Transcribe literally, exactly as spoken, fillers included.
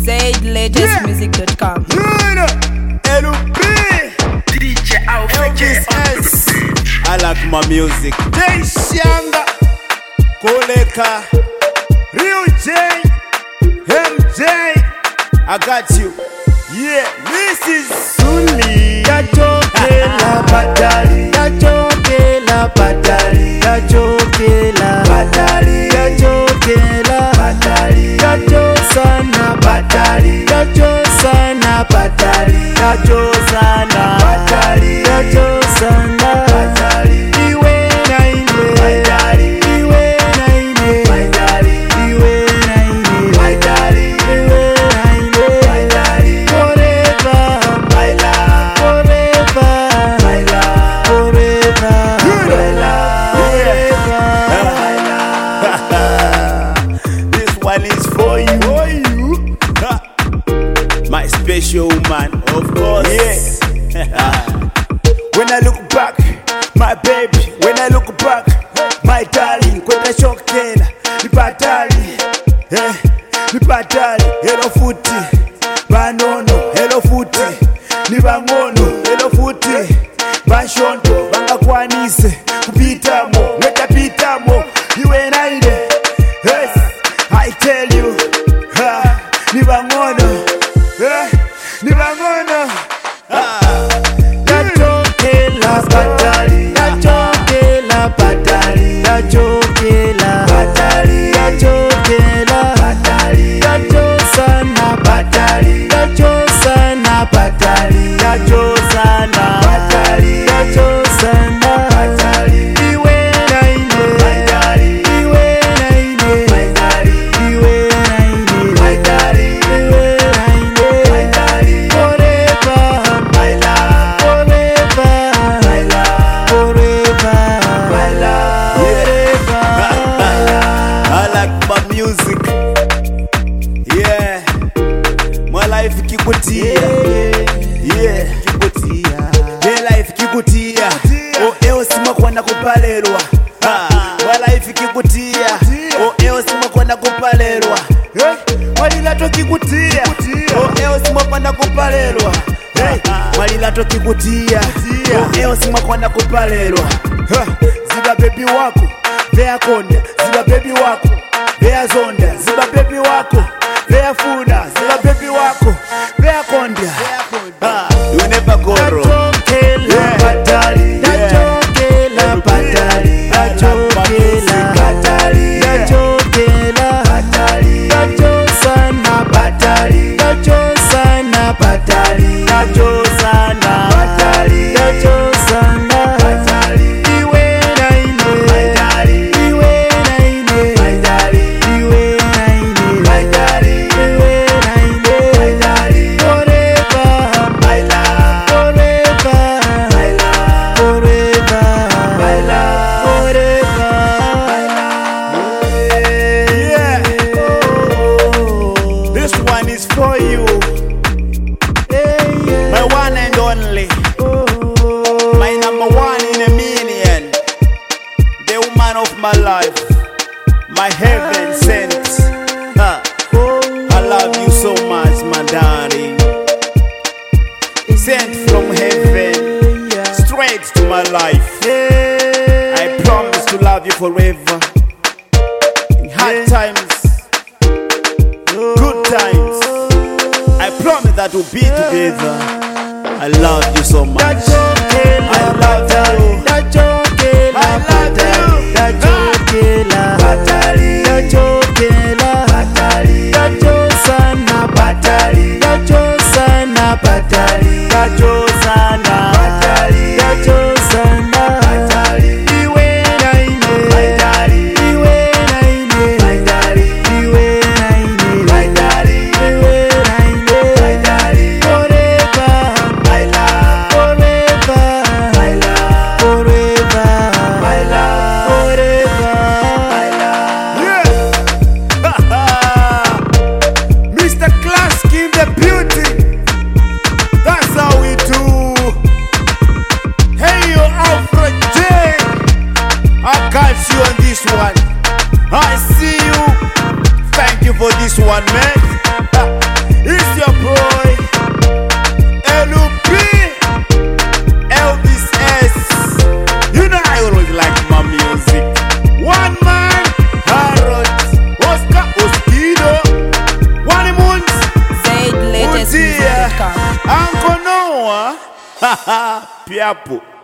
zaid latest music dot com. L P D J Elvis S. I like my music. Jay Shanga Koleka Real J M J. I got you. Yeah, this is Suli. Yachokela batali, yachokela batali, yachokela batali, yachokela batali, yachosana batali, yachosana batali, yachosana batali, yachosana batali. Iwe na ine, batali, iwe na ine, batali, iwe na ine, batali, iwe na ine, batali. Forever, my love, forever, my love, forever, my love, forever, my love. This one is for you, for you. My special man, of course. Yes. When I look back, my baby. When I look back, my darling. Kwenda shokela, ni patali, eh, ni patali. Hello futi, banono. Hello futi, ni bangono. Hello futi, bashonto. Banga kwanise, kupitamo, weta pitamo. Iwe na ine, yes, I tell you, ha, ni bangono, eh, ni bangono. Yachokela batali, yachokela batali, yachokela batali, yachokela batali, yachosana batali, yachosana batali, yachosana batali, yachosana batali. Iwe na ine, batali, iwe na ine, batali, iwe na ine, batali, iwe na ine, batali. Forever, my love, forever, my love, forever, my love, forever, my love. I like my music. Yeah. My life kikutia. Yeah. Kikutia. My life kikutia. Oh, eo sima kwenda kupalelwa. Ha. My life kikutia. Oh, eo sima kwenda kupalelwa. Hey. Walilato kikutia. Oh, eo sima kwenda kupalelwa. Hey. Walilato kikutia. Oh, eo sima kwenda kupalelwa. Ha. Ziba baby wako. Vea konda. Ziba baby wako. Vea zonda. Ziba baby wako. Vea funa. Ziba baby wako. Vea konda. Ha. You never go wrong. Yachokela batali, yachokela batali, yachokela batali, yachokela batali, yachosana batali, yachosana batali, yachosana batali, yachosana batali. Iwe na ine, batali, iwe na ine, batali, iwe na ine, batali, iwe na ine, batali. Forever, my love, forever, my love, forever, my love, forever, my love. Yeah. Oh, This one is for you. yeah, yeah. My one and only. Oh, My number one in a million. The woman of my life. My heaven sent. Huh. I love you so much, my darling. Sent from heaven yeah. straight to my life. I promise to love you forever. In hard times, good times, I promise that we'll be together. I love you so much. Yachokela I love you. yachokela I love batali, you. yachokela batali, yachokela batali, yachosana batali, yachosana batali, yachosana batali, yachosana batali. Iwe na ine, batali, iwe na ine, batali, iwe na ine, batali, iwe na ine, batali. Forever, my love, forever, my love, forever, my love, forever, my love. Yeah. Mister Clask in the beauty. That's how we do. Hey, yo, Alfred J. I got you on this one. I see you. Thank you for this one, man. com. Uncle Noah. Haha, Piapo.